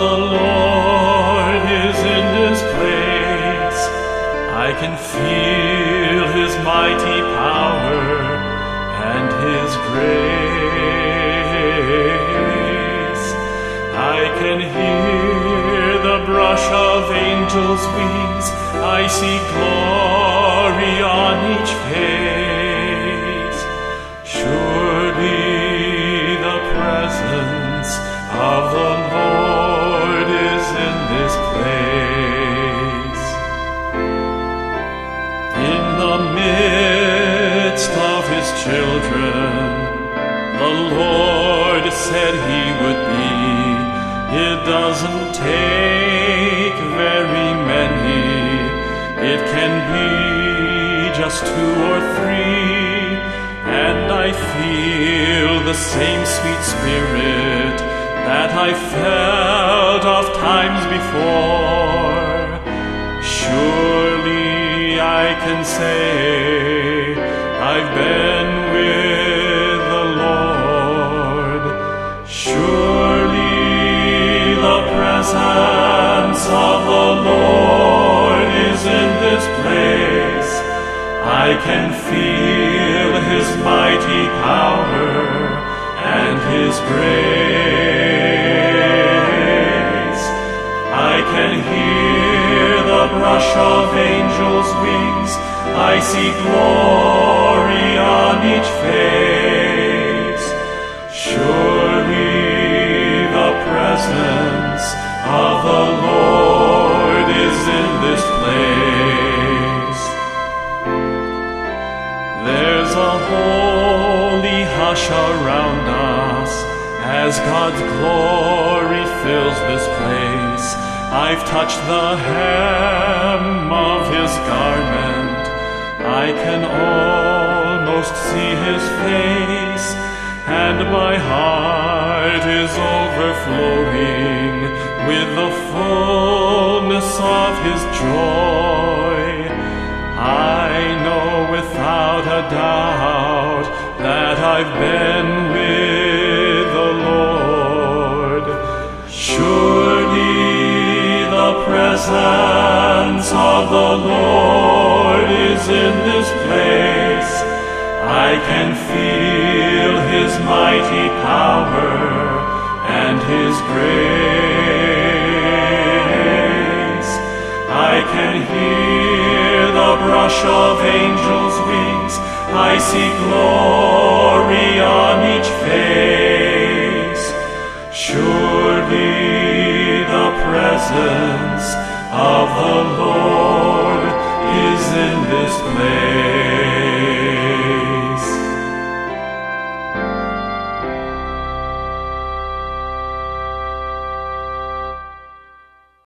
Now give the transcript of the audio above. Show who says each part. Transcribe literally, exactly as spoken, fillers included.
Speaker 1: the Lord is in this place. I can feel His mighty power and His grace. I can hear the brush of angels' wings. I see glory on each face. Surely the presence of the Lord is in this place. In the midst of His children, the Lord said He would be. It doesn't take very many. It can be just two or three, and I feel the same sweet spirit that I felt of times before. Surely I can say I've been with the Lord. Surely the presence of the Lord is in this place. I can feel His mighty power and His grace. I can hear the brush of angels' wings. I see glory on each face. Surely the presence of the Lord is in this place. There's a holy hush around us as God's glory fills this place. I've touched the hem of His garment. I can almost see His face, and my heart is overflowing with the fullness of His joy. I know without a doubt that I've been with the Lord. Surely the presence of the Lord is in this place. I can feel His mighty power and His grace. I can hear the brush of angels' wings. I see glory on each face. Surely the presence of the Lord